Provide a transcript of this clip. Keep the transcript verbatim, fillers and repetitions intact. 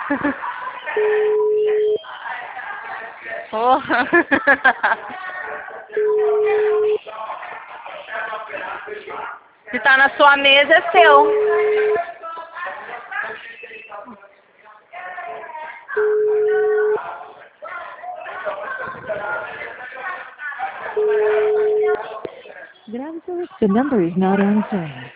Porra. Se tá na sua mesa, é seu. The number is not answering.